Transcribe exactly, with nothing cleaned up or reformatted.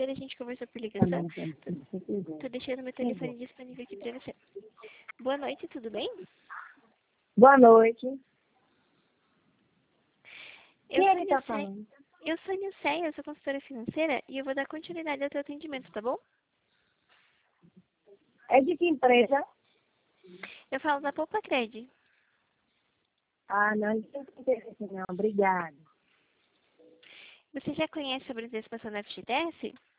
a gente conversou por ligação. Tô, tô deixando meu telefone disponível aqui pra você. Boa noite, tudo bem? Boa noite. Eu Quem sou ele tá Nilce- falando? Eu sou Nilceia, eu sou consultora financeira e eu vou dar continuidade ao teu atendimento, tá bom? É de que empresa? Eu falo da Poupa Cred. Ah, não, não tem interesse não. Obrigada. Você já conhece sobre a antecipação da F G T S?